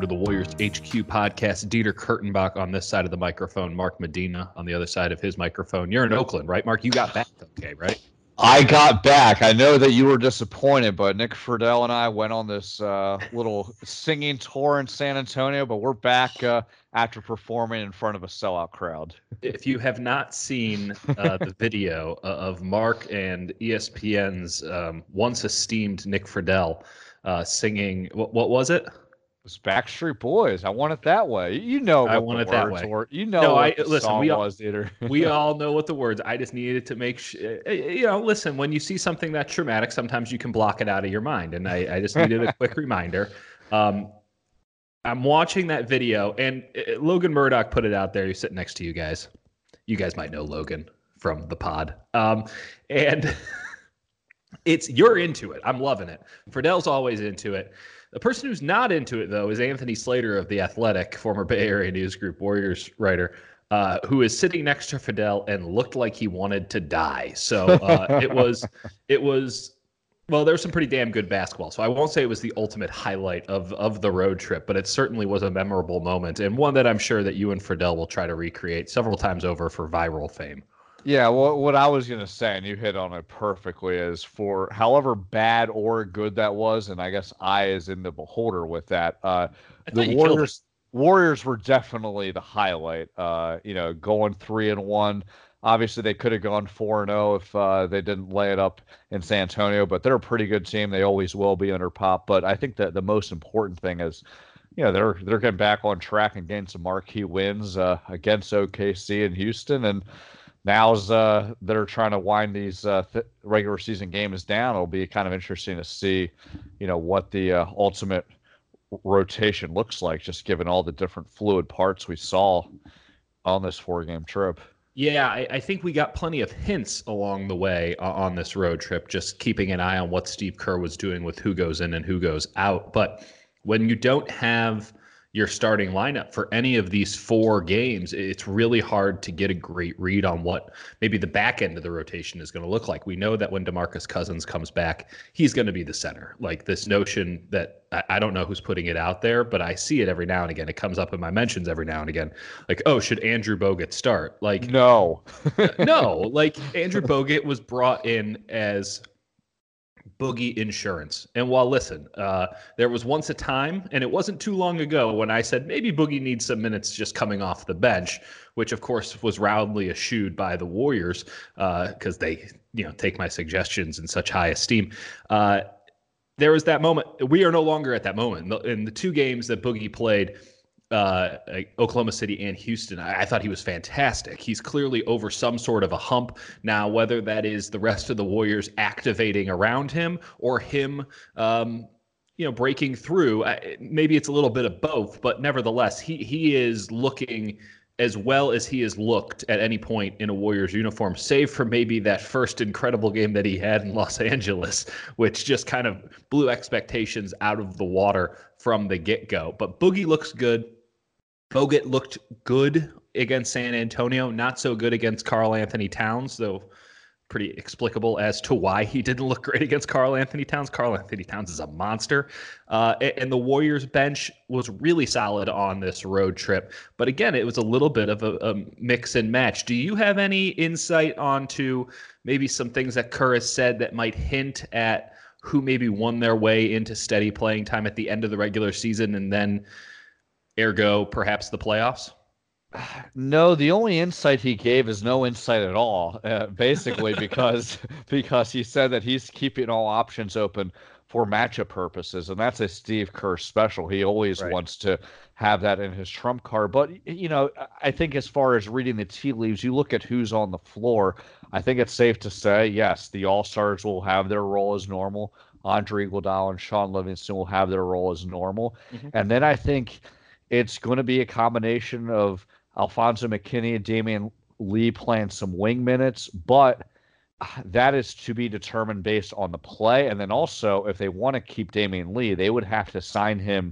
to the Warriors HQ podcast. Dieter Kurtenbach on this side of the microphone, Mark Medina on the other side of his microphone. You're in Oakland, right, Mark? You got back okay, right? I got back. I know that you were disappointed, but Nick Friedel and I went on this little singing tour in San Antonio, but we're back after performing in front of a sellout crowd. If you have not seen the video of Mark and ESPN's once esteemed Nick Friedel singing, what was it? It's Backstreet Boys. I Want It That Way. You know I what Want the It That words Way. were. You know what the song was, Dieter. We all know what the words. I just needed to make sure. Listen, when you see something that's traumatic, sometimes you can block it out of your mind, and I just needed a quick reminder. I'm watching that video, and Logan Murdoch put it out there. He's sitting next to you guys. You guys might know Logan from the pod. And you're into it. I'm loving it. Friedel's always into it. The person who's not into it, though, is Anthony Slater of The Athletic, former Bay Area News Group Warriors writer, who is sitting next to Friedel and looked like he wanted to die. So it was. Well, there was some pretty damn good basketball. So I won't say it was the ultimate highlight of the road trip, but it certainly was a memorable moment, and one that I'm sure that you and Friedel will try to recreate several times over for viral fame. Yeah, well, what I was going to say, and you hit on it perfectly, is for however bad or good that was, and I guess I is in the beholder with that, the Warriors were definitely the highlight. Going 3-1. Obviously, they could have gone 4-0 if they didn't lay it up in San Antonio, but they're a pretty good team. They always will be under Pop. But I think that the most important thing is, they're getting back on track and getting some marquee wins against OKC and Houston, and now's they're trying to wind these regular season games down. It'll be kind of interesting to see, what the ultimate rotation looks like, just given all the different fluid parts we saw on this 4-game trip. Yeah, I think we got plenty of hints along the way on this road trip, just keeping an eye on what Steve Kerr was doing with who goes in and who goes out. But when you don't have your starting lineup for any of these 4 games, it's really hard to get a great read on what maybe the back end of the rotation is going to look like. We know that when DeMarcus Cousins comes back, he's going to be the center. Like this notion that I don't know who's putting it out there, but I see it every now and again. It comes up in my mentions every now and again. Like, oh, should Andrew Bogut start? Like, no. No, like Andrew Bogut was brought in as Boogie insurance. And while, listen, there was once a time, and it wasn't too long ago, when I said maybe Boogie needs some minutes just coming off the bench, which of course was roundly eschewed by the Warriors because they, take my suggestions in such high esteem. There was that moment. We are no longer at that moment. In the 2 games that Boogie played, Oklahoma City and Houston, I thought he was fantastic. He's clearly over some sort of a hump now, whether that is the rest of the Warriors activating around him or him breaking through. Maybe it's a little bit of both, but nevertheless, he is looking as well as he has looked at any point in a Warriors uniform, save for maybe that first incredible game that he had in Los Angeles, which just kind of blew expectations out of the water from the get-go. But Boogie looks good. Bogut looked good against San Antonio, not so good against Karl Anthony Towns, though pretty explicable as to why he didn't look great against Karl Anthony Towns. Karl Anthony Towns is a monster. And the Warriors bench was really solid on this road trip. But again, it was a little bit of a mix and match. Do you have any insight onto maybe some things that Kerr has said that might hint at who maybe won their way into steady playing time at the end of the regular season and then, ergo, perhaps the playoffs? No, the only insight he gave is no insight at all, basically, because he said that he's keeping all options open for matchup purposes, and that's a Steve Kerr special. He always wants to have that in his trump card. But, I think as far as reading the tea leaves, you look at who's on the floor, I think it's safe to say, yes, the All-Stars will have their role as normal. Andre Iguodala and Shaun Livingston will have their role as normal. Mm-hmm. And then I think it's going to be a combination of Alfonso McKinney and Damian Lee playing some wing minutes, but that is to be determined based on the play. And then also, if they want to keep Damian Lee, they would have to sign him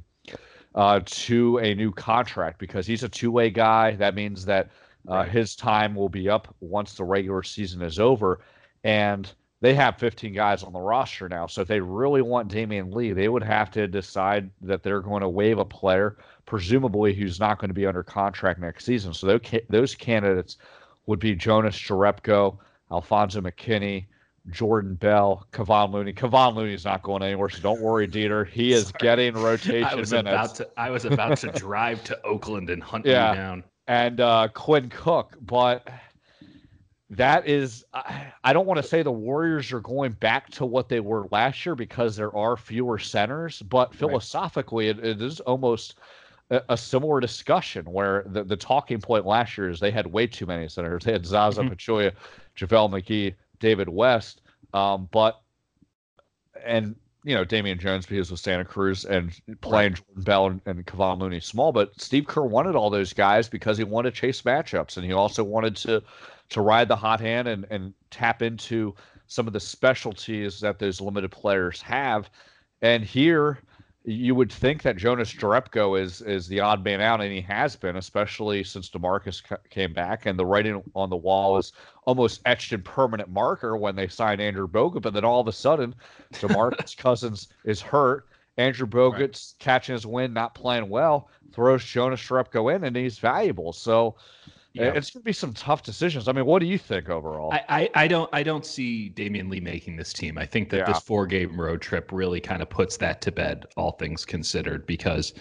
to a new contract because he's a two-way guy. That means that his time will be up once the regular season is over. And they have 15 guys on the roster now. So if they really want Damian Lee, they would have to decide that they're going to waive a player, presumably who's not going to be under contract next season. So those candidates would be Jonas Jerebko, Alfonzo McKinney, Jordan Bell, Kevon Looney. Kevon Looney's not going anywhere, so don't worry, Dieter. He is getting rotation minutes. I was about to drive to Oakland and hunt you down. And Quinn Cook, but that is, I don't want to say the Warriors are going back to what they were last year because there are fewer centers, but philosophically, it is almost a similar discussion where the talking point last year is they had way too many centers. They had Zaza Pachulia, JaVale McGee, David West, Damian Jones because of Santa Cruz and playing Jordan Bell and Kevon Looney small. But Steve Kerr wanted all those guys because he wanted to chase matchups, and he also wanted to ride the hot hand and tap into some of the specialties that those limited players have. And here you would think that Jonas Jerebko is the odd man out, and he has been, especially since DeMarcus came back. And the writing on the wall is almost etched in permanent marker when they signed Andrew Bogut. But then all of a sudden, DeMarcus Cousins is hurt. Andrew Bogut's catching his wind, not playing well, throws Jonas Jerebko in, and he's valuable. So it's going to be some tough decisions. I mean, what do you think overall? I don't see Damian Lee making this team. I think that this 4-game road trip really kind of puts that to bed, all things considered, because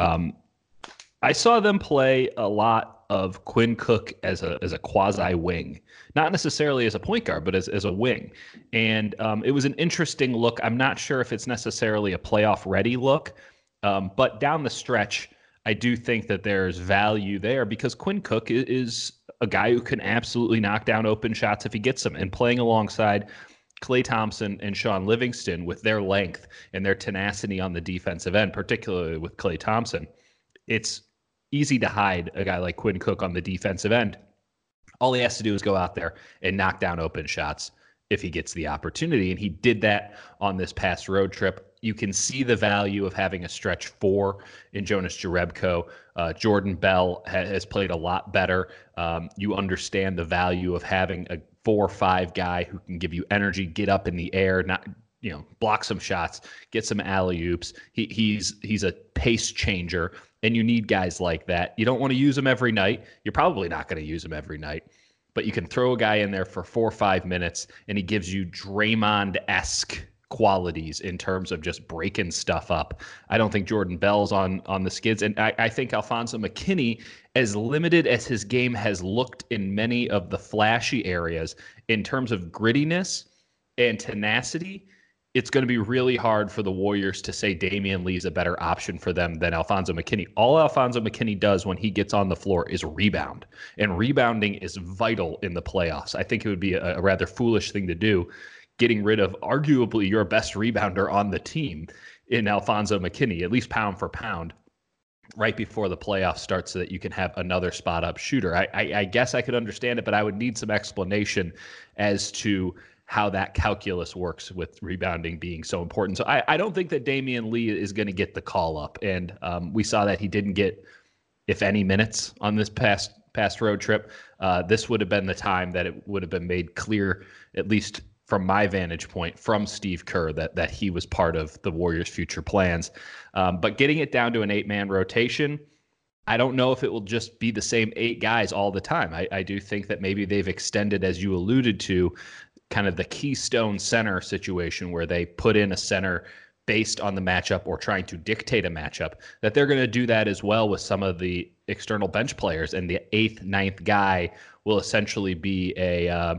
I saw them play a lot of Quinn Cook as a quasi wing, not necessarily as a point guard, but as a wing. And it was an interesting look. I'm not sure if it's necessarily a playoff ready look, but down the stretch, I do think that there's value there because Quinn Cook is a guy who can absolutely knock down open shots if he gets them. And playing alongside Klay Thompson and Sean Livingston with their length and their tenacity on the defensive end, particularly with Klay Thompson, it's easy to hide a guy like Quinn Cook on the defensive end. All he has to do is go out there and knock down open shots if he gets the opportunity. And he did that on this past road trip. You can see the value of having a stretch 4 in Jonas Jerebko. Jordan Bell has played a lot better. You understand the value of having a 4-5 guy who can give you energy, get up in the air, not block some shots, get some alley-oops. He's a pace changer, and you need guys like that. You don't want to use him every night. You're probably not going to use him every night. But you can throw a guy in there for 4 or 5 minutes, and he gives you Draymond-esque qualities in terms of just breaking stuff up. I don't think Jordan Bell's on the skids. And I think Alfonzo McKinney, as limited as his game has looked in many of the flashy areas, in terms of grittiness and tenacity, it's going to be really hard for the Warriors to say Damian Lee is a better option for them than Alfonzo McKinney. All Alfonzo McKinney does when he gets on the floor is rebound. And rebounding is vital in the playoffs. I think it would be a rather foolish thing to do, getting rid of arguably your best rebounder on the team in Alfonzo McKinney, at least pound for pound, right before the playoffs start so that you can have another spot-up shooter. I guess I could understand it, but I would need some explanation as to how that calculus works with rebounding being so important. So I don't think that Damian Lee is going to get the call up. And we saw that he didn't get, if any, minutes on this past road trip. This would have been the time that it would have been made clear, at least from my vantage point, from Steve Kerr, that he was part of the Warriors' future plans. But getting it down to an 8-man rotation, I don't know if it will just be the same 8 guys all the time. I do think that maybe they've extended, as you alluded to, kind of the keystone center situation where they put in a center based on the matchup or trying to dictate a matchup, that they're going to do that as well with some of the external bench players. And the 8th, 9th guy will essentially be a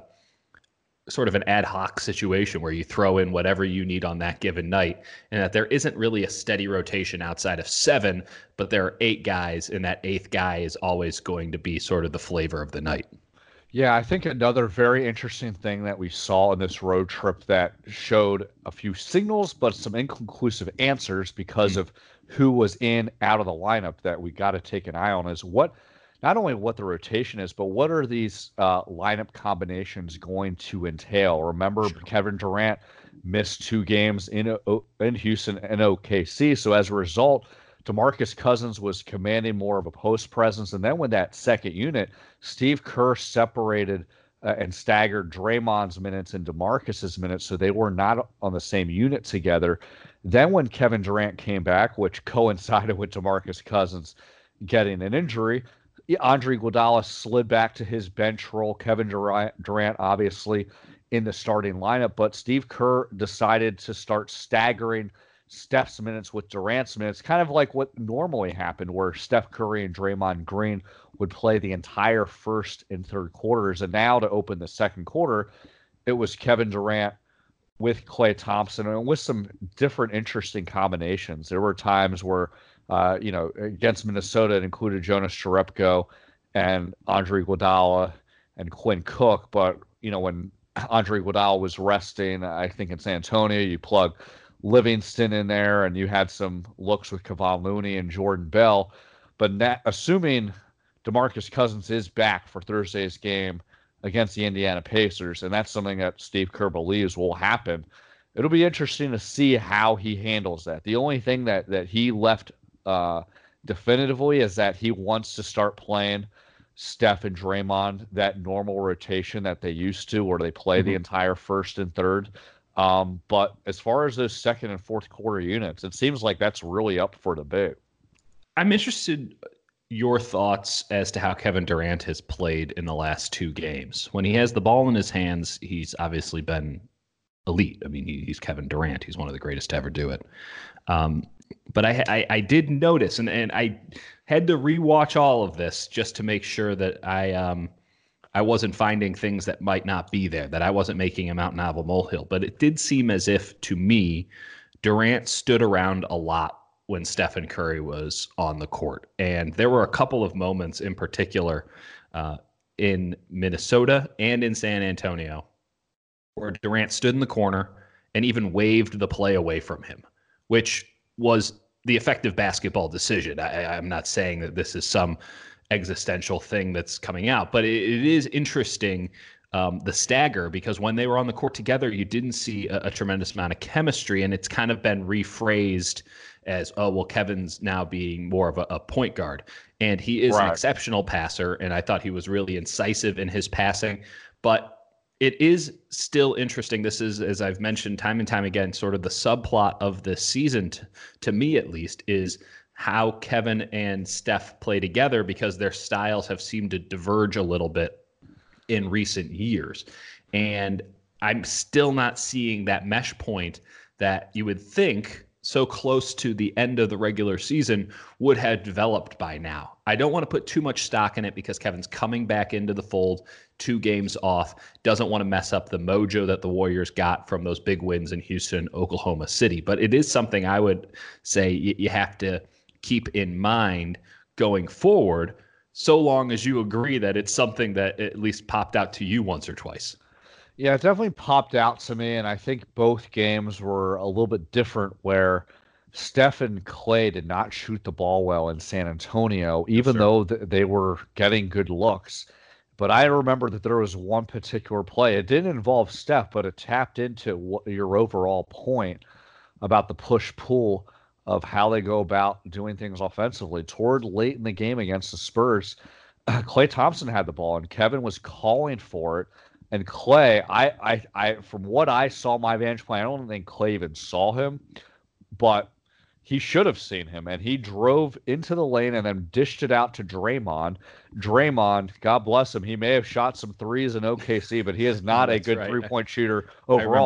sort of an ad hoc situation where you throw in whatever you need on that given night, and that there isn't really a steady rotation outside of 7, but there are 8 guys, and that 8th guy is always going to be sort of the flavor of the night. Yeah, I think another very interesting thing that we saw in this road trip that showed a few signals, but some inconclusive answers because of who was in, out of the lineup that we got to take an eye on is not only what the rotation is, but what are these lineup combinations going to entail? Remember, Kevin Durant missed 2 games in Houston and OKC. So as a result, DeMarcus Cousins was commanding more of a post presence. And then with that second unit, Steve Kerr separated and staggered Draymond's minutes and DeMarcus's minutes, so they were not on the same unit together. Then when Kevin Durant came back, which coincided with DeMarcus Cousins getting an injury, Andre Iguodala slid back to his bench role. Kevin Durant obviously in the starting lineup, but Steve Kerr decided to start staggering Steph's minutes with Durant's minutes, kind of like what normally happened, where Steph Curry and Draymond Green would play the entire first and third quarters. And now to open the second quarter, it was Kevin Durant with Klay Thompson and with some different interesting combinations. There were times where, against Minnesota, it included Jonas Jerebko and Andre Iguodala and Quinn Cook. But, when Andre Iguodala was resting, I think in San Antonio, you plug Livingston in there, and you had some looks with Kevon Looney and Jordan Bell. But assuming DeMarcus Cousins is back for Thursday's game against the Indiana Pacers, and that's something that Steve Kerr believes will happen, it'll be interesting to see how he handles that. The only thing that he left definitively is that he wants to start playing Steph and Draymond that normal rotation that they used to, where they play the entire first and third. But as far as those second and fourth quarter units, it seems like that's really up for debate. I'm interested your thoughts as to how Kevin Durant has played in the last two games. When he has the ball in his hands, he's obviously been elite. I mean, he's Kevin Durant. He's one of the greatest to ever do it. But I did notice, and I had to rewatch all of this just to make sure that I wasn't finding things that might not be there, that I wasn't making a Mount Novel molehill. But it did seem as if, to me, Durant stood around a lot when Stephen Curry was on the court. And there were a couple of moments in particular in Minnesota and in San Antonio where Durant stood in the corner and even waved the play away from him, which was the effective basketball decision. I'm not saying that this is some existential thing that's coming out, but it is interesting, the stagger, because when they were on the court together, you didn't see a tremendous amount of chemistry, and it's kind of been rephrased as, oh, well, Kevin's now being more of a point guard, and he is an exceptional passer, and I thought he was really incisive in his passing, but it is still interesting. This is, as I've mentioned time and time again, sort of the subplot of this season, to me at least, is how Kevin and Steph play together, because their styles have seemed to diverge a little bit in recent years. And I'm still not seeing that mesh point that you would think so close to the end of the regular season would have developed by now. I don't want to put too much stock in it because Kevin's coming back into the fold, 2 games off, doesn't want to mess up the mojo that the Warriors got from those big wins in Houston, Oklahoma City. But it is something I would say you have to keep in mind going forward, so long as you agree that it's something that at least popped out to you once or twice. Yeah, it definitely popped out to me, and I think both games were a little bit different, where Steph and Klay did not shoot the ball well in San Antonio, even though they were getting good looks. But I remember that there was one particular play. It didn't involve Steph, but it tapped into your overall point about the push-pull of how they go about doing things offensively. Toward late in the game against the Spurs, Klay Thompson had the ball, and Kevin was calling for it. And Klay, I from what I saw my vantage point, I don't think Klay even saw him, but he should have seen him. And he drove into the lane and then dished it out to Draymond. Draymond, God bless him, he may have shot some threes in OKC, but he is not a good three-point shooter overall.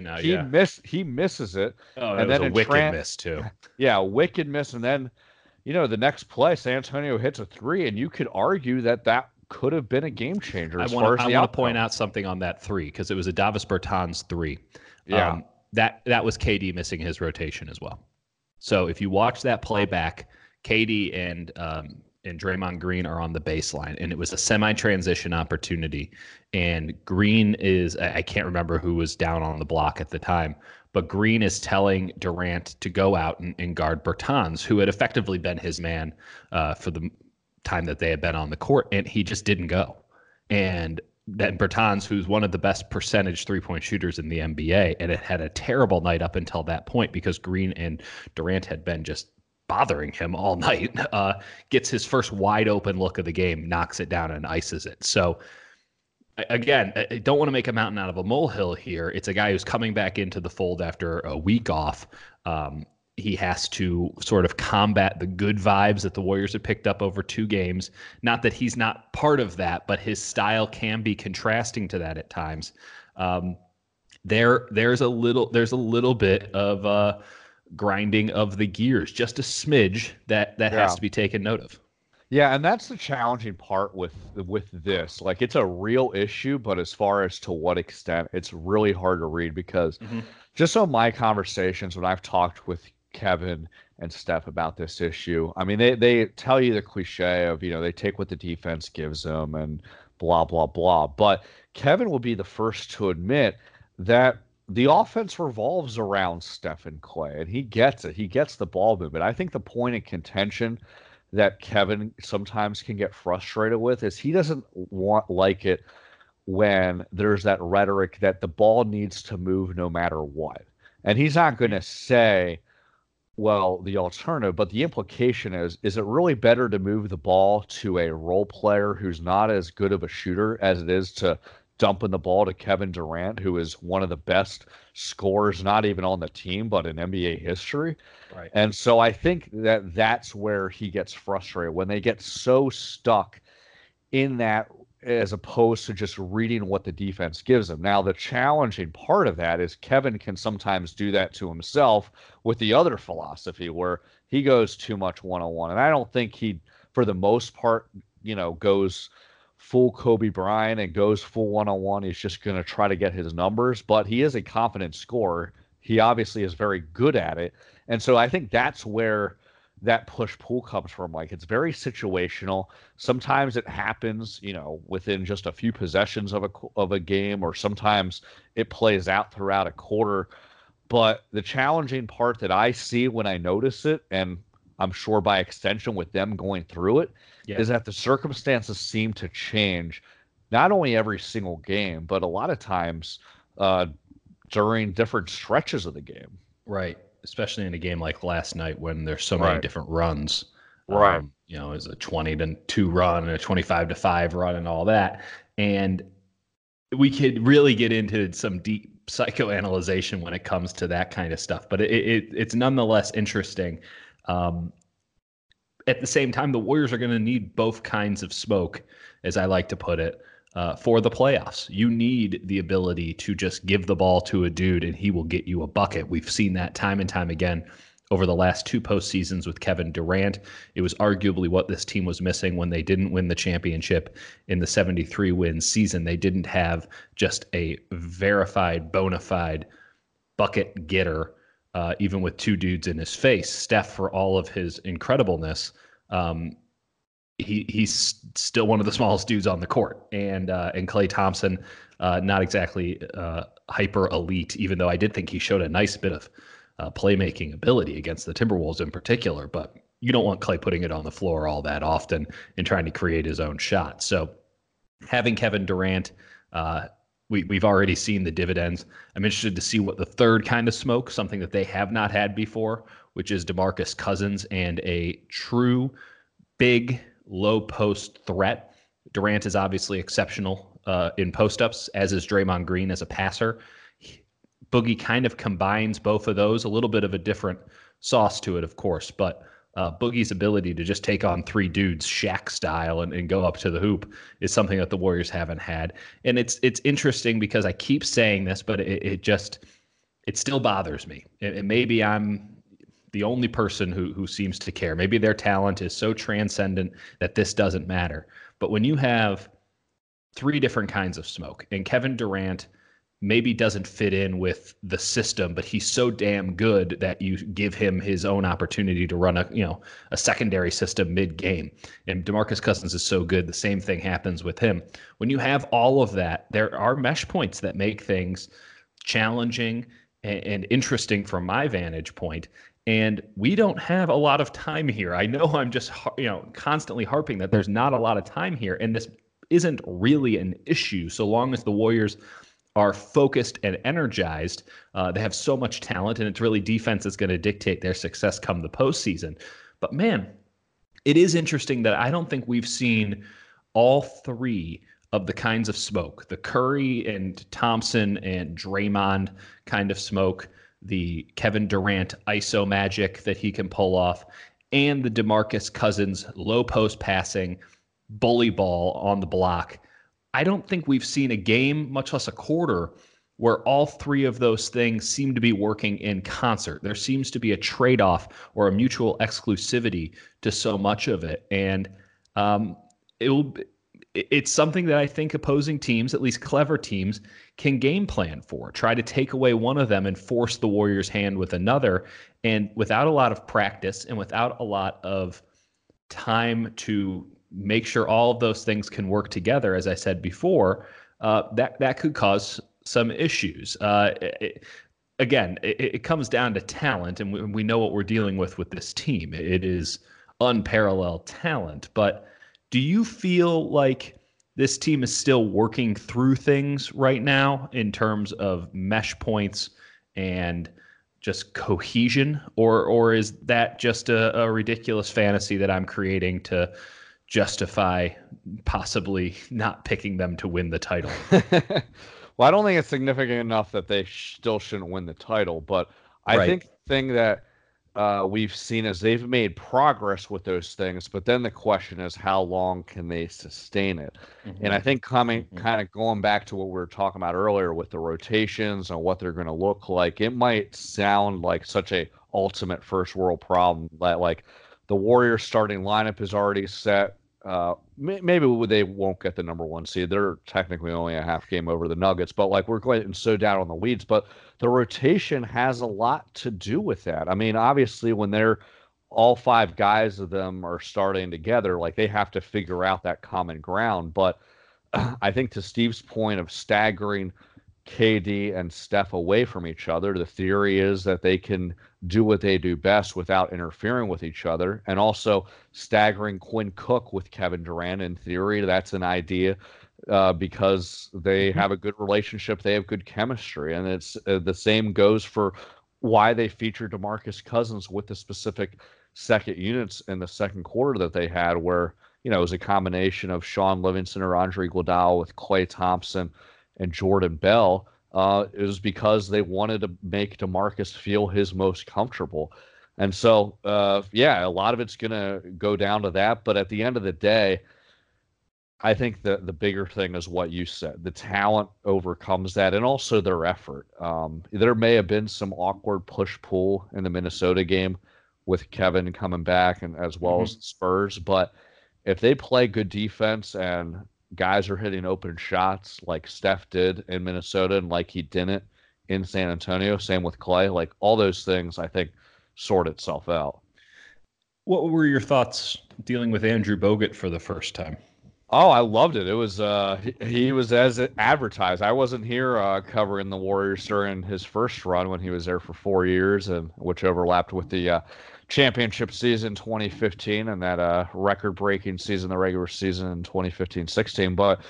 He misses it. Oh, and then was a wicked miss too. Yeah, a wicked miss. And then, the next play, San Antonio hits a three, and you could argue that could have been a game changer. I want to point out something on that three, because it was a Davis Bertans three. Yeah, that was KD missing his rotation as well. So if you watch that play back, KD and Draymond Green are on the baseline, and it was a semi-transition opportunity. And Green I can't remember who was down on the block at the time, but Green is telling Durant to go out and guard Bertans, who had effectively been his man for the time that they had been on the court, and he just didn't go. And then Bertans, who's one of the best percentage three-point shooters in the NBA, and it had a terrible night up until that point because Green and Durant had been just bothering him all night, gets his first wide open look of the game, knocks it down and ices it. So again, I don't want to make a mountain out of a molehill here. It's a guy who's coming back into the fold after a week off. He has to sort of combat the good vibes that the Warriors have picked up over 2 games. Not that he's not part of that, but his style can be contrasting to that at times. There's a little bit of grinding of the gears, just a smidge that has to be taken note of. Yeah, and that's the challenging part with this. Like, it's a real issue, but as far as to what extent, it's really hard to read because just on my conversations when I've talked with Kevin and Steph about this issue, I mean, they tell you the cliche of, they take what the defense gives them and blah, blah, blah. But Kevin will be the first to admit that the offense revolves around Steph and Clay, and he gets it. He gets the ball movement. I think the point of contention that Kevin sometimes can get frustrated with is he doesn't like it when there's that rhetoric that the ball needs to move no matter what. And he's not going to say, well, the alternative, but the implication is it really better to move the ball to a role player who's not as good of a shooter as it is to dumping the ball to Kevin Durant, who is one of the best scorers, not even on the team, but in NBA history. Right. And so I think that's where he gets frustrated when they get so stuck in that, as opposed to just reading what the defense gives him. Now, the challenging part of that is Kevin can sometimes do that to himself with the other philosophy where he goes too much one-on-one. And I don't think he, for the most part, goes full Kobe Bryant and goes full one-on-one. He's just going to try to get his numbers, but he is a confident scorer. He obviously is very good at it. And so I think that's where that push-pull comes from. Like, it's very situational. Sometimes it happens, within just a few possessions of a game, or sometimes it plays out throughout a quarter. But the challenging part that I see when I notice it, and I'm sure by extension with them going through it, is that the circumstances seem to change not only every single game, but a lot of times during different stretches of the game. Right. Especially in a game like last night when there's so many different runs. Right. It's a 20-2 run and a 25-5 run and all that. And we could really get into some deep psychoanalyzation when it comes to that kind of stuff. But it's nonetheless interesting. At the same time, the Warriors are going to need both kinds of smoke, as I like to put it, for the playoffs. You need the ability to just give the ball to a dude and he will get you a bucket. We've seen that time and time again over the last 2 postseasons with Kevin Durant. It was arguably what this team was missing when they didn't win the championship in the 73-win season. They didn't have just a verified, bona fide bucket getter, even with 2 dudes in his face. Steph, for all of his incredibleness, he's still one of the smallest dudes on the court. And Klay Thompson, not exactly hyper elite, even though I did think he showed a nice bit of playmaking ability against the Timberwolves in particular. But you don't want Klay putting it on the floor all that often and trying to create his own shot. So having Kevin Durant, we've already seen the dividends. I'm interested to see what the third kind of smoke, something that they have not had before, which is DeMarcus Cousins and a true big low post threat. Durant is obviously exceptional in post-ups, as is Draymond Green as a passer. Boogie kind of combines both of those, a little bit of a different sauce to it, of course, but Boogie's ability to just take on 3 dudes, Shaq style, and go up to the hoop is something that the Warriors haven't had. And it's interesting because I keep saying this, but it still bothers me. And maybe I'm the only person who seems to care. Maybe their talent is so transcendent that this doesn't matter. But when you have 3 different kinds of smoke, and Kevin Durant maybe doesn't fit in with the system, but he's so damn good that you give him his own opportunity to run a secondary system mid-game. And DeMarcus Cousins is so good, the same thing happens with him. When you have all of that, there are mesh points that make things challenging and interesting from my vantage point. And we don't have a lot of time here. I know I'm just constantly harping that there's not a lot of time here, and this isn't really an issue so long as the Warriors are focused and energized. They have so much talent, and it's really defense that's going to dictate their success come the postseason. But man, it is interesting that I don't think we've seen all 3 of the kinds of smoke, the Curry and Thompson and Draymond kind of smoke, the Kevin Durant ISO magic that he can pull off, and the DeMarcus Cousins low post passing, bully ball on the block. I don't think we've seen a game, much less a quarter, where all three of those things seem to be working in concert. There seems to be a trade-off or a mutual exclusivity to so much of it. And it's something that I think opposing teams, at least clever teams, can game plan for. Try to take away one of them and force the Warriors' hand with another. And without a lot of practice and without a lot of time to make sure all of those things can work together, as I said before, that could cause some issues. It comes down to talent, and we know what we're dealing with this team. It is unparalleled talent, but do you feel like this team is still working through things right now in terms of mesh points and just cohesion, or is that just a ridiculous fantasy that I'm creating to justify possibly not picking them to win the title? Well, I don't think it's significant enough that they still shouldn't win the title, but I think the thing that we've seen is they've made progress with those things, but then the question is how long can they sustain it? Mm-hmm. And I think kind of going back to what we were talking about earlier with the rotations and what they're going to look like, it might sound like such a ultimate first world problem that like the Warriors starting lineup is already set. Maybe they won't get the number one seed. They're technically only a half game over the Nuggets, but like we're going so down on the weeds. But the rotation has a lot to do with that. I mean, obviously, when they're all five guys of them are starting together, like they have to figure out that common ground. But I think to Steve's point of staggering KD and Steph away from each other, the theory is that they can do what they do best without interfering with each other, and also staggering Quinn Cook with Kevin Durant. In theory, that's an idea because they have a good relationship, they have good chemistry, and it's the same goes for why they featured DeMarcus Cousins with the specific second units in the second quarter that they had, where it was a combination of Sean Livingston or Andre Iguodala with Klay Thompson and Jordan Bell. It was because they wanted to make DeMarcus feel his most comfortable. And so, a lot of it's going to go down to that. But at the end of the day, I think the bigger thing is what you said. The talent overcomes that, and also their effort. There may have been some awkward push-pull in the Minnesota game with Kevin coming back, and as well as the Spurs. But if they play good defense and guys are hitting open shots like Steph did in Minnesota and like he didn't in San Antonio, same with Klay, like all those things I think sort itself out. What were your thoughts dealing with Andrew Bogut for the first time? Oh, I loved it. It was he was as advertised. I wasn't here covering the Warriors during his first run when he was there for 4 years, and which overlapped with the championship season 2015 and that record-breaking season, the regular season in 2015-16. But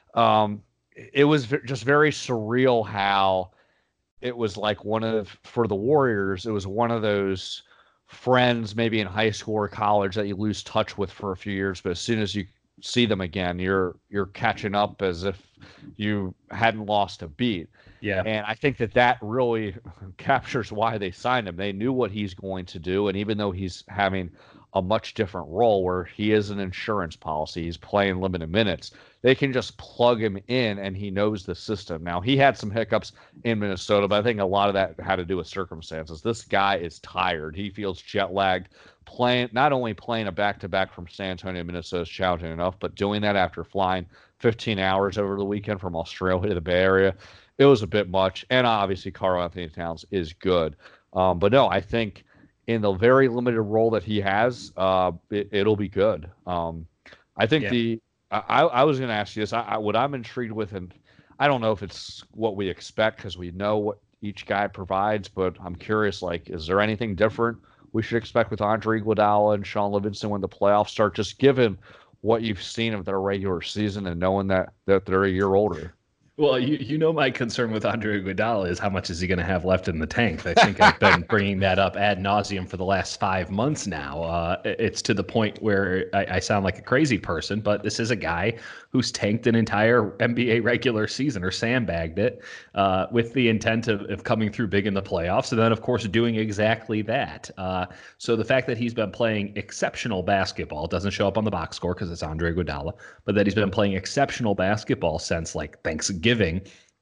it was just very surreal how it was like for the Warriors, it was one of those friends maybe in high school or college that you lose touch with for a few years, but as soon as you see them again, you're catching up as if you hadn't lost a beat. Yeah. And I think that really captures why they signed him. They knew what he's going to do, and even though he's having a much different role where he is an insurance policy, he's playing limited minutes, they can just plug him in and he knows the system. Now, he had some hiccups in Minnesota, but I think a lot of that had to do with circumstances. This guy is tired. He feels jet lagged. Not only playing a back-to-back from San Antonio, Minnesota is challenging enough, but doing that after flying 15 hours over the weekend from Australia to the Bay Area, it was a bit much. And obviously, Karl-Anthony Towns is good. But no, I think in the very limited role that he has, it'll be good. I think I was going to ask you this. What I'm intrigued with, and I don't know if it's what we expect because we know what each guy provides, but I'm curious, like, is there anything different we should expect with Andre Iguodala and Sean Livingston when the playoffs start, just given what you've seen of their regular season and knowing that they're a year older? Well, you know my concern with Andre Iguodala is how much is he going to have left in the tank. I think I've been bringing that up ad nauseum for the last 5 months now. It's to the point where I sound like a crazy person, but this is a guy who's tanked an entire NBA regular season or sandbagged it with the intent of coming through big in the playoffs, and then of course doing exactly that. So the fact that he's been playing exceptional basketball doesn't show up on the box score because it's Andre Iguodala, but that he's been playing exceptional basketball since like Thanksgiving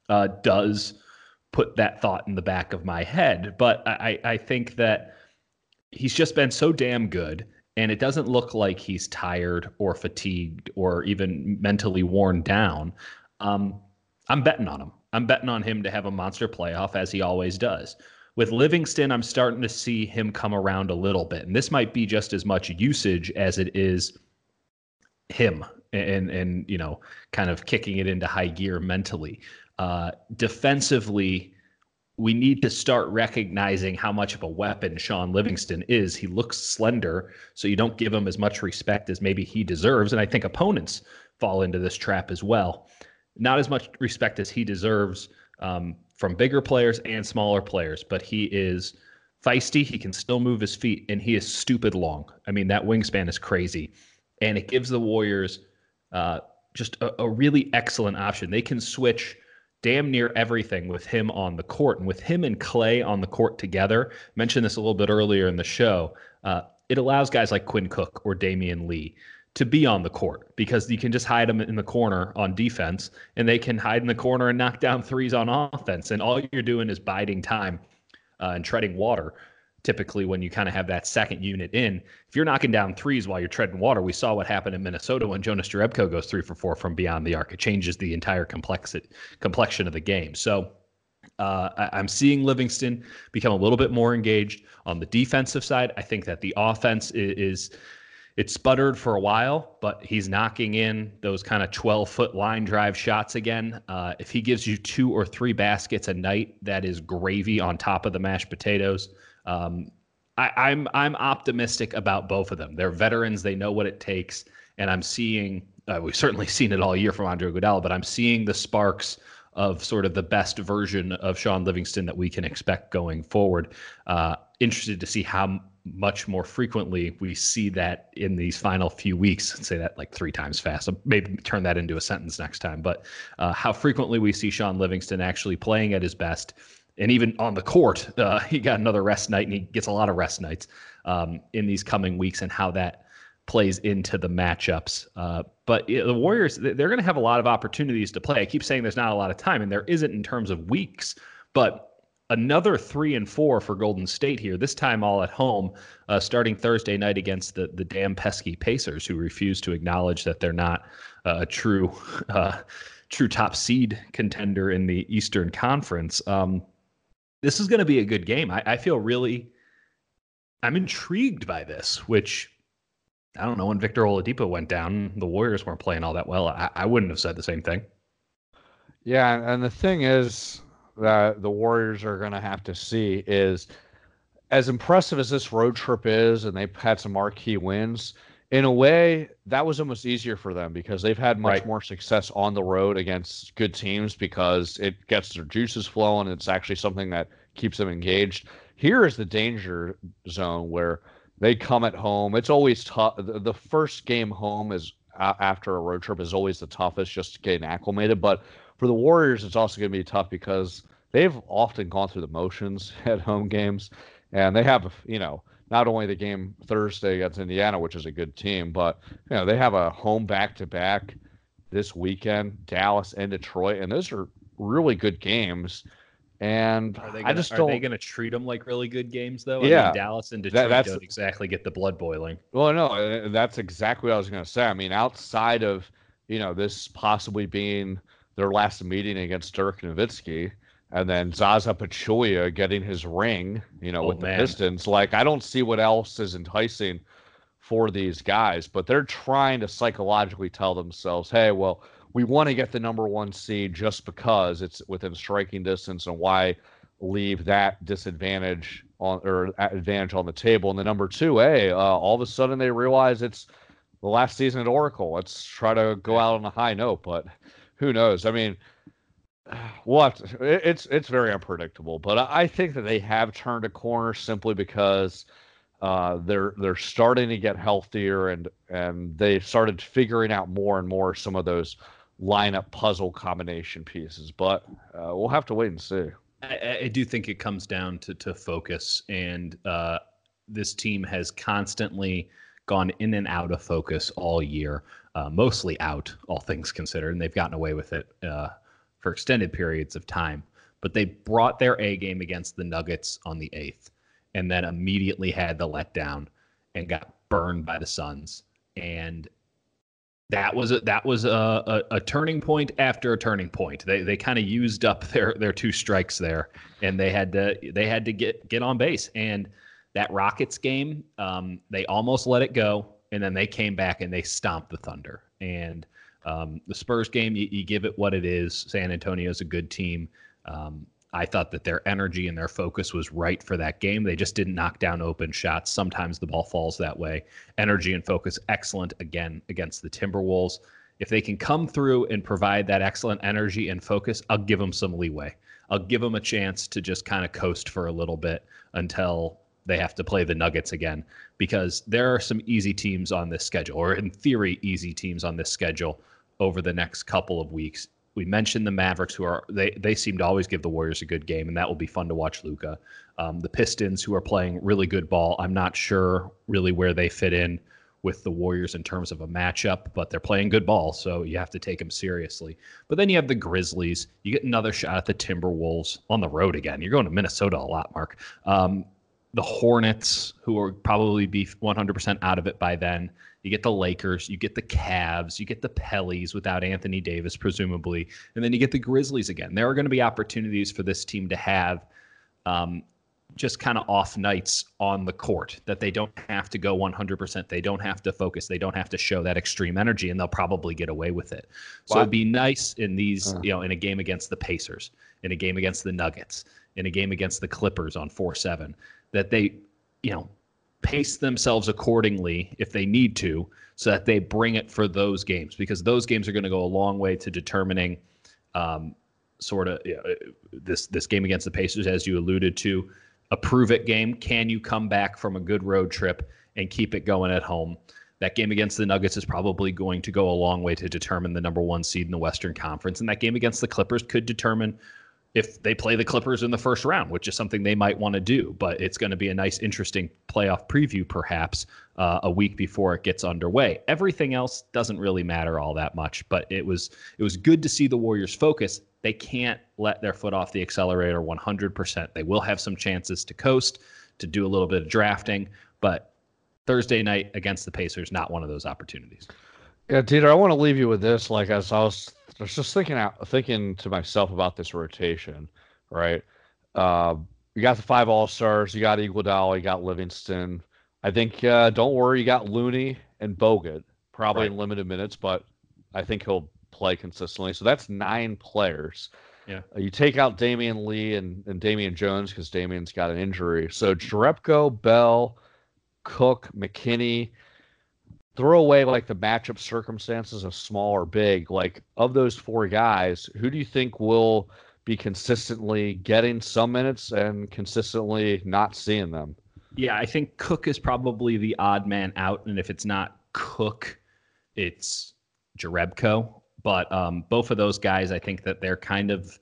does put that thought in the back of my head. But I think that he's just been so damn good. And it doesn't look like he's tired or fatigued or even mentally worn down. I'm betting on him. I'm betting on him to have a monster playoff as he always does. With Livingston, I'm starting to see him come around a little bit. And this might be just as much usage as it is him and kind of kicking it into high gear mentally. Defensively, we need to start recognizing how much of a weapon Sean Livingston is. He looks slender, so you don't give him as much respect as maybe he deserves. And I think opponents fall into this trap as well. Not as much respect as he deserves from bigger players and smaller players, but he is feisty. He can still move his feet, and he is stupid long. I mean, that wingspan is crazy. And it gives the Warriors just a really excellent option. They can switch damn near everything with him on the court, and with him and Clay on the court together. I mentioned this a little bit earlier in the show. It allows guys like Quinn Cook or Damian Lee to be on the court because you can just hide them in the corner on defense, and they can hide in the corner and knock down threes on offense. And all you're doing is biding time and treading water. Typically, when you kind of have that second unit in, if you're knocking down threes while you're treading water, we saw what happened in Minnesota when Jonas Jerebko goes 3 for 4 from beyond the arc. It changes the entire complexion of the game. So I'm seeing Livingston become a little bit more engaged on the defensive side. I think that the offense it sputtered for a while, but he's knocking in those kind of 12-foot line drive shots again. If he gives you 2 or 3 baskets a night, that is gravy on top of the mashed potatoes. I'm optimistic about both of them. They're veterans. They know what it takes. And I'm seeing, we've certainly seen it all year from Andre Iguodala, but I'm seeing the sparks of sort of the best version of Sean Livingston that we can expect going forward. Interested to see how much more frequently we see that in these final few weeks. I'd say that like 3 times fast. I'll maybe turn that into a sentence next time. But how frequently we see Sean Livingston actually playing at his best. And even on the court, he got another rest night, and he gets a lot of rest nights in these coming weeks, and how that plays into the matchups. But the Warriors, they're going to have a lot of opportunities to play. I keep saying there's not a lot of time, and there isn't in terms of weeks, but another 3 and 4 for Golden State here, this time all at home, starting Thursday night against the damn pesky Pacers, who refuse to acknowledge that they're not a true top seed contender in the Eastern Conference. This is going to be a good game. I feel I'm intrigued by this, which I don't know, when Victor Oladipo went down, the Warriors weren't playing all that well. I wouldn't have said the same thing. Yeah, and the thing is that the Warriors are going to have to see is, as impressive as this road trip is, and they've had some marquee wins, in a way, that was almost easier for them because they've had much more success on the road against good teams because it gets their juices flowing. It's actually something that keeps them engaged. Here is the danger zone where they come at home. It's always tough. The first game home is after a road trip is always the toughest, just getting acclimated. But for the Warriors, it's also going to be tough because they've often gone through the motions at home games, and they have, not only the game Thursday against Indiana, which is a good team, but they have a home back-to-back this weekend, Dallas and Detroit, and those are really good games. And are they going to treat them like really good games, though? Yeah, I mean, Dallas and Detroit don't exactly get the blood boiling. Well, no, that's exactly what I was going to say. I mean, outside of this possibly being their last meeting against Dirk Nowitzki, and then Zaza Pachulia getting his ring, with the Pistons. Like, I don't see what else is enticing for these guys, but they're trying to psychologically tell themselves, hey, well, we want to get the number 1 seed just because it's within striking distance, and why leave that advantage on the table. And the number 2, all of a sudden they realize it's the last season at Oracle. Let's try to go out on a high note, but who knows? I mean, What it's very unpredictable, but I think that they have turned a corner simply because they're starting to get healthier and they started figuring out more and more some of those lineup puzzle combination pieces. But we'll have to wait and see. I do think it comes down to focus, and this team has constantly gone in and out of focus all year, mostly out, all things considered, and they've gotten away with it for extended periods of time. But they brought their A game against the Nuggets on the 8th, and then immediately had the letdown and got burned by the Suns. And that was a turning point after a turning point. They kind of used up their two strikes there, and they had to get on base. And that Rockets game, they almost let it go, and then they came back and they stomped the Thunder. And the Spurs game, you give it what it is. San Antonio's a good team. I thought that their energy and their focus was right for that game. They just didn't knock down open shots. Sometimes the ball falls that way. Energy and focus, excellent again against the Timberwolves. If they can come through and provide that excellent energy and focus, I'll give them some leeway. I'll give them a chance to just kind of coast for a little bit until they have to play the Nuggets again, because there are some easy teams on this schedule, or in theory, easy teams on this schedule over the next couple of weeks. We mentioned the Mavericks, who are they seem to always give the Warriors a good game, and that will be fun to watch. Luka, the Pistons, who are playing really good ball. I'm not sure really where they fit in with the Warriors in terms of a matchup, but they're playing good ball, so you have to take them seriously. But then you have the Grizzlies. You get another shot at the Timberwolves on the road again. You're going to Minnesota a lot, Mark. The Hornets, who will probably be 100% out of it by then. You get the Lakers, you get the Cavs, you get the Pellies without Anthony Davis, presumably, and then you get the Grizzlies again. There are going to be opportunities for this team to have just kind of off nights on the court, that they don't have to go 100%. They don't have to focus. They don't have to show that extreme energy, and they'll probably get away with it. So it'd be nice in these, in a game against the Pacers, in a game against the Nuggets, in a game against the Clippers on 4-7, that they, pace themselves accordingly if they need to, so that they bring it for those games, because those games are going to go a long way to determining this game against the Pacers, as you alluded to, a prove it game. Can you come back from a good road trip and keep it going at home? That game against the Nuggets is probably going to go a long way to determine the number one seed in the Western Conference, and that game against the Clippers could determine if they play the Clippers in the first round, which is something they might want to do. But it's going to be a nice, interesting playoff preview, perhaps, a week before it gets underway. Everything else doesn't really matter all that much, but it was good to see the Warriors focus. They can't let their foot off the accelerator 100%. They will have some chances to coast, to do a little bit of drafting, but Thursday night against the Pacers, not one of those opportunities. Yeah, Dieter, I want to leave you with this. Like, as I was just thinking to myself about this rotation, right? You got the 5 All-Stars, you got Iguodala, you got Livingston. I think, don't worry, you got Looney and Bogut, probably in limited minutes, but I think he'll play consistently. So that's 9 players. Yeah. You take out Damian Lee and Damian Jones, because Damian's got an injury. So Jerebko, Bell, Cook, McKinney. Throw away like the matchup circumstances of small or big. Like, of those 4 guys, who do you think will be consistently getting some minutes and consistently not seeing them? Yeah, I think Cook is probably the odd man out, and if it's not Cook, it's Jerebko. But both of those guys, I think that they're kind of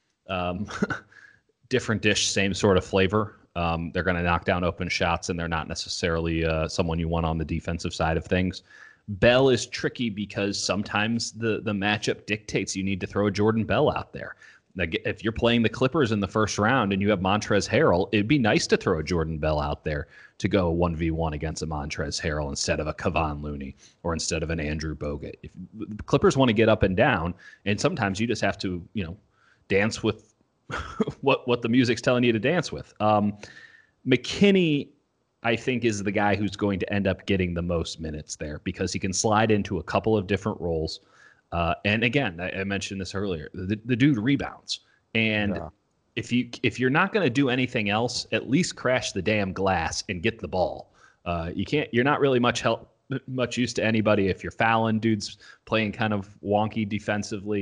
different dish, same sort of flavor. They're going to knock down open shots, and they're not necessarily someone you want on the defensive side of things. Bell is tricky because sometimes the matchup dictates you need to throw a Jordan Bell out there. Like, if you're playing the Clippers in the first round and you have Montrezl Harrell, it'd be nice to throw a Jordan Bell out there to go 1v1 against a Montrezl Harrell instead of a Kevon Looney or instead of an Andrew Bogut. If the Clippers want to get up and down, and sometimes you just have to, dance with what the music's telling you to dance with. McKinney, I think, is the guy who's going to end up getting the most minutes there, because he can slide into a couple of different roles. And again, I mentioned this earlier, the dude rebounds. And if you're not going to do anything else, at least crash the damn glass and get the ball. You're not really much use to anybody if you're fouling. Dude's playing kind of wonky defensively.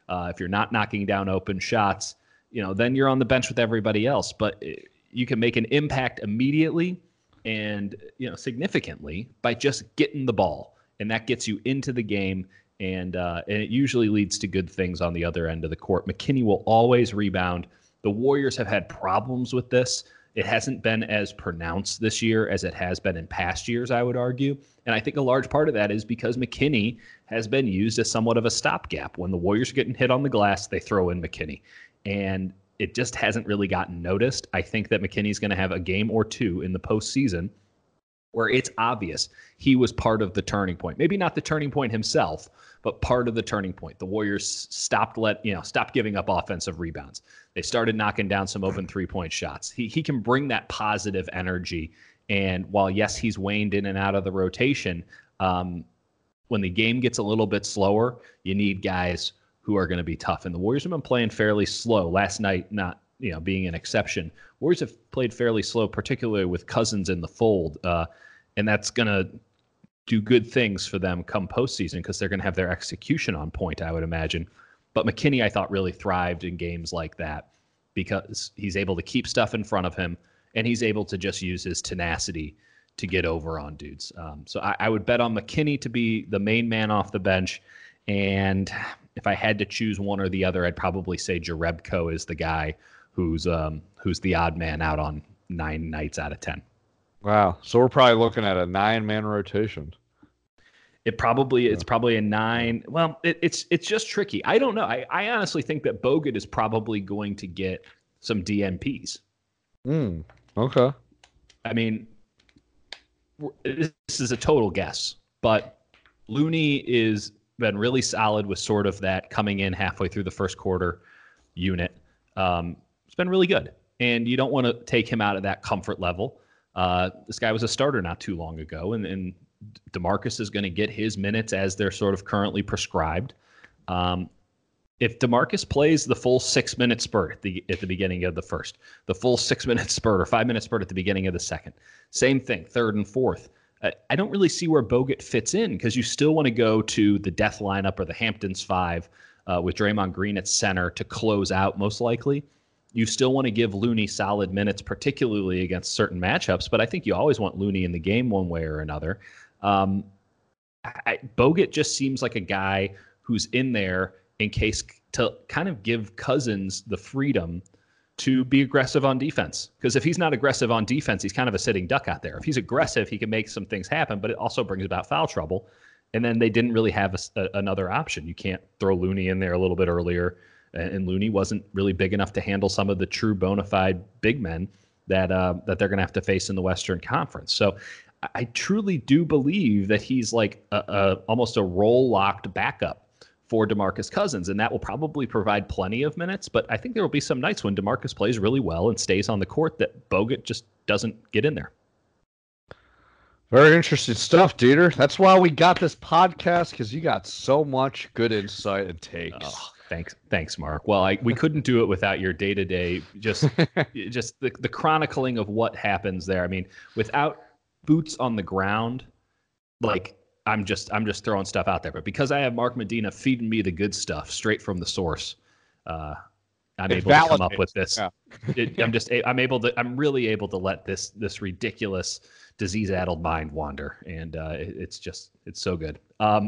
if you're not knocking down open shots, then you're on the bench with everybody else. But you can make an impact immediately and significantly by just getting the ball, and that gets you into the game. And it usually leads to good things on the other end of the court. McKinney will always rebound. The Warriors have had problems with this. It hasn't been as pronounced this year as it has been in past years, I would argue. And I think a large part of that is because McKinney has been used as somewhat of a stopgap. When the Warriors are getting hit on the glass, they throw in McKinney. And it just hasn't really gotten noticed. I think that McKinney's going to have a game or two in the postseason where it's obvious he was part of the turning point. Maybe not the turning point himself, but part of the turning point. The Warriors stopped giving up offensive rebounds. They started knocking down some open three-point shots. He can bring that positive energy. And while, yes, he's waned in and out of the rotation, when the game gets a little bit slower, you need guys who are going to be tough. And the Warriors have been playing fairly slow. Last night, not being an exception. Warriors have played fairly slow, particularly with Cousins in the fold. And that's going to do good things for them come postseason because they're going to have their execution on point, I would imagine. But McKinney, I thought, really thrived in games like that because he's able to keep stuff in front of him and he's able to just use his tenacity to get over on dudes. So I would bet on McKinney to be the main man off the bench. And if I had to choose one or the other, I'd probably say Jerebko is the guy who's the odd man out on 9 nights out of 10. Wow. So we're probably looking at a 9-man rotation. It's probably a 9. Well, it's just tricky. I don't know. I honestly think that Bogut is probably going to get some DNPs. Okay. I mean, this is a total guess, but Looney is been really solid with sort of that coming in halfway through the first quarter unit. It's been really good, and you don't want to take him out of that comfort level. This guy was a starter not too long ago, and DeMarcus is going to get his minutes as they're sort of currently prescribed. If DeMarcus plays the full 6-minute spurt at the beginning of the first, the full 6-minute spurt or 5-minute spurt at the beginning of the second, same thing, third and fourth. I don't really see where Bogut fits in because you still want to go to the death lineup or the Hamptons 5 with Draymond Green at center to close out most likely. You still want to give Looney solid minutes, particularly against certain matchups, but I think you always want Looney in the game one way or another. Bogut just seems like a guy who's in there in case to kind of give Cousins the freedom to be aggressive on defense. Because if he's not aggressive on defense, he's kind of a sitting duck out there. If he's aggressive, he can make some things happen, but it also brings about foul trouble. And then they didn't really have another option. You can't throw Looney in there a little bit earlier. And Looney wasn't really big enough to handle some of the true bona fide big men that they're going to have to face in the Western Conference. So I truly do believe that he's like almost a role-locked backup for DeMarcus Cousins, and that will probably provide plenty of minutes. But I think there will be some nights when DeMarcus plays really well and stays on the court that Bogut just doesn't get in there. Very interesting stuff, Dieter. That's why we got this podcast, because you got so much good insight and takes. Oh, thanks, Mark. Well, we couldn't do it without your day-to-day, just the chronicling of what happens there. I mean, without boots on the ground, like I'm just throwing stuff out there. But because I have Mark Medina feeding me the good stuff straight from the source, I'm able to come up with this. Yeah. I'm really able to let this ridiculous disease-addled mind wander, and it's so good.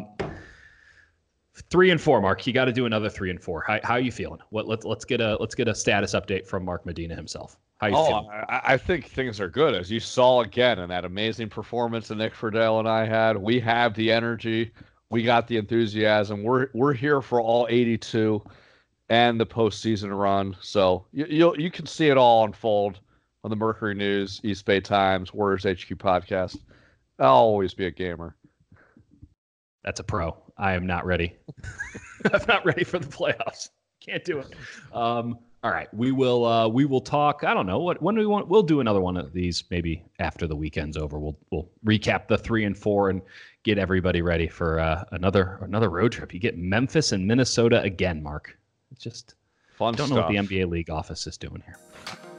3 and 4, Mark. You got to do another 3 and 4. How are you feeling? Let's get a status update from Mark Medina himself. How you feeling? I think things are good, as you saw again in that amazing performance that Nick Friedel and I had. We have the energy, we got the enthusiasm. We're here for all 82 and the postseason run. So you can see it all unfold on the Mercury News, East Bay Times, Warriors HQ podcast. I'll always be a gamer. That's a pro. I am not ready. I'm not ready for the playoffs. Can't do it. All right, we will talk. I don't know when do we want. We'll do another one of these maybe after the weekend's over. We'll recap the 3 and 4 and get everybody ready for another road trip. You get Memphis and Minnesota again, Mark. It's just fun. Don't know what the NBA League office is doing here.